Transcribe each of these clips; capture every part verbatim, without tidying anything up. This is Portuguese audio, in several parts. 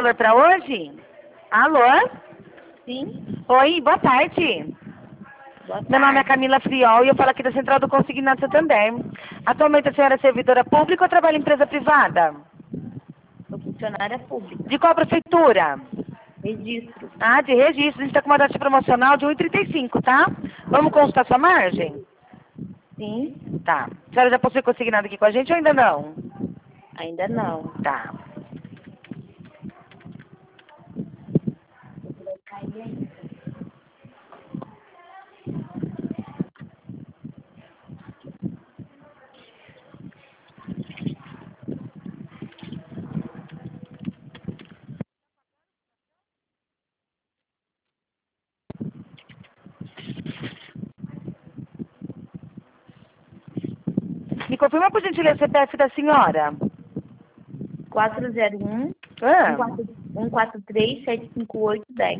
valor para hoje? Alô? Sim. Oi, boa tarde. Boa tarde. Meu nome é Camila Friol e eu falo aqui da Central do Consignado Santander. Atualmente a senhora é servidora pública ou trabalha em empresa privada? Sou funcionária pública. De qual prefeitura? Registro. Ah, de registro. A gente está com uma taxa promocional de um real e trinta e cinco, tá? Vamos consultar sua margem? Sim. Tá. A senhora já possui consignado aqui com a gente ou ainda não? Ainda não. Tá. Me confirma, por gentileza, o C P F da senhora. quatro zero um, Ah, um quatro três, sete cinco oito, dez.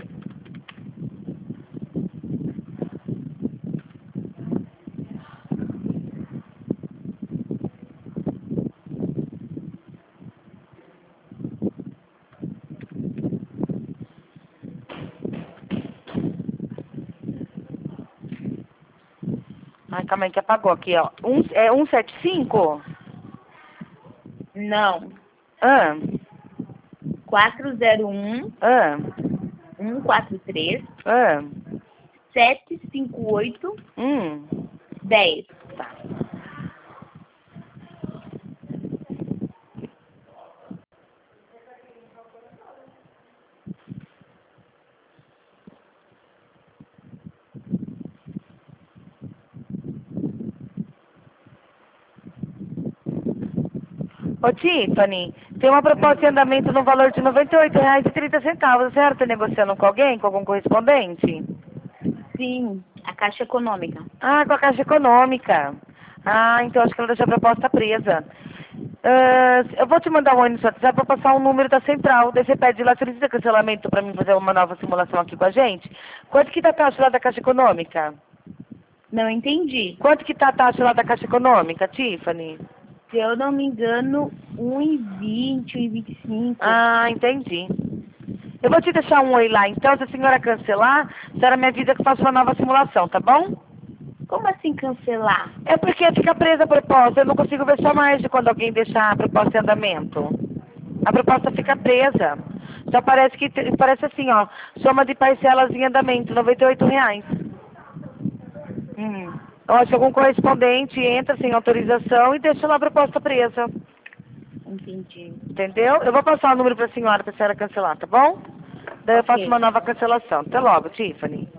ai, calma aí que apagou aqui, ó. Um, é cento e setenta e cinco? Não. Ah, quatro zero um, ah, um quatro três, ah. sete cinco oito, Hum, dez. tá. Ô, Tiffany, tem uma proposta de andamento no valor de noventa e oito reais e trinta centavos. A senhora está negociando com alguém, com algum correspondente? Sim. A Caixa Econômica. Ah, com a Caixa Econômica. Ah, então acho que ela deixou a proposta presa. Ah, eu vou te mandar um oi no seu WhatsApp para passar um número da central. Daí você pede lá, solicita cancelamento para mim fazer uma nova simulação aqui com a gente. Quanto que tá a taxa lá da Caixa Econômica? Não entendi. Quanto que tá a taxa lá da Caixa Econômica, Tiffany? Se eu não me engano, um e vinte, um e vinte e cinco. Ah, entendi. Eu vou te deixar um oi lá, então, se a senhora cancelar, a senhora me avisa que eu faço uma nova simulação, tá bom? Como assim cancelar? É porque fica presa a proposta, eu não consigo ver sua margem quando alguém deixar a proposta em andamento. A proposta fica presa. Só parece que parece assim, ó, soma de parcelas em andamento, noventa e oito reais. Hum, Eu acho que algum correspondente entra sem autorização e deixa lá a proposta presa. entendi. Entendeu? Eu vou passar o número para a senhora, para a senhora cancelar, tá bom? Daí eu faço Ok. uma nova cancelação. Até logo, Tiffany.